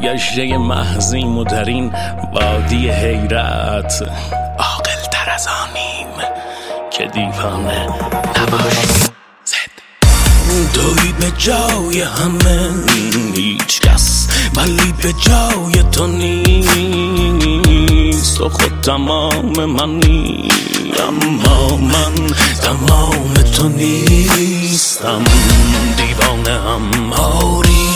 سرگشته محضیم و در این وادی حیرت عاقل تر از آنیم که دیوانه نباشیم. توی به جای همه هیچ کس ولی به جای تو نیست، تو خود تمام منی اما من تمام تو نیستم. دیوانه هم آری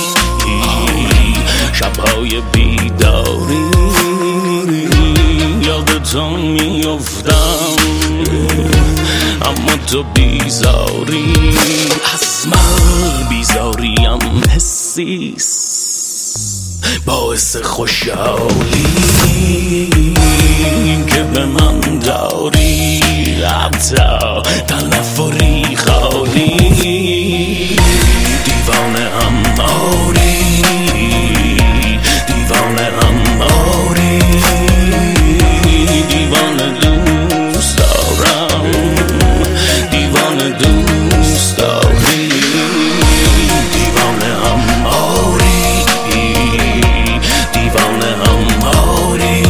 شبهای بیداری یاد تو میافتم اما تو بیزاری از من بیزاریم حسیست باعث خوشحالی که به من داری حتی تنفری خالی. دیوانه هم آری دیوانه هم آری دیوانه دوست دارم دیوانه دوست داری دیوانه هم آری دیوانه هم آری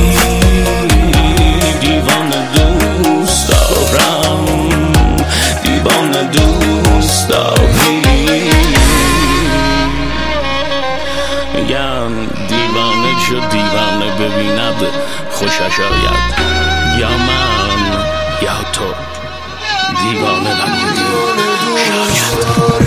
دیوانه دوست دارم دیوانه دوست داری. میگن دیوانه چو دیوانه ببیند خوشش آید، یا من یا تو دیوانه نبودی شاید.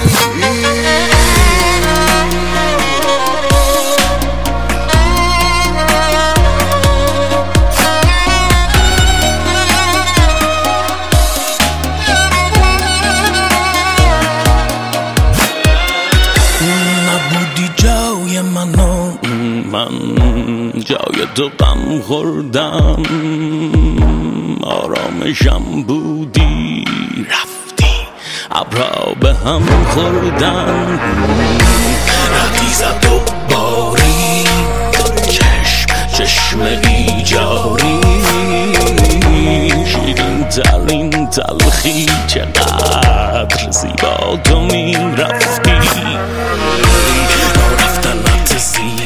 نبودی جای منو من جای تو غم خوردم، آرامشم بودی رفتی ابرا به هم خوردن. ردی زد و باری چشم بیجاری شیرین ترین تلخی چقدر زیبا تو می رفتی. رفتنت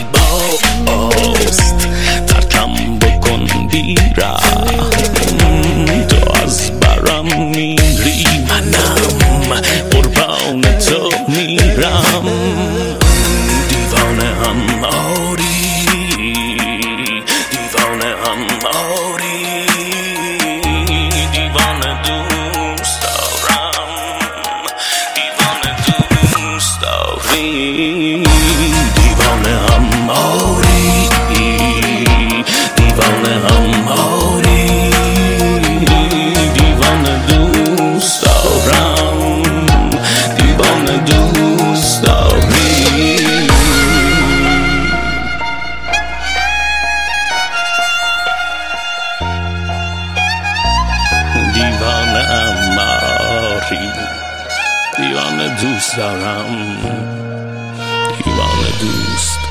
زیباست ترکم بکن بیرم تو از برم میری منم قربان تو میرم. دیوانه هم آری دیوانه هم آری دیوانه دوست دارم دیوانه دوست داری دیوانه هم آری دیوانه هم آری دیوانه دوست دارم دیوانه دوست داری. دیوانه هم آری دیوانه دوست دارم دیوانه دوست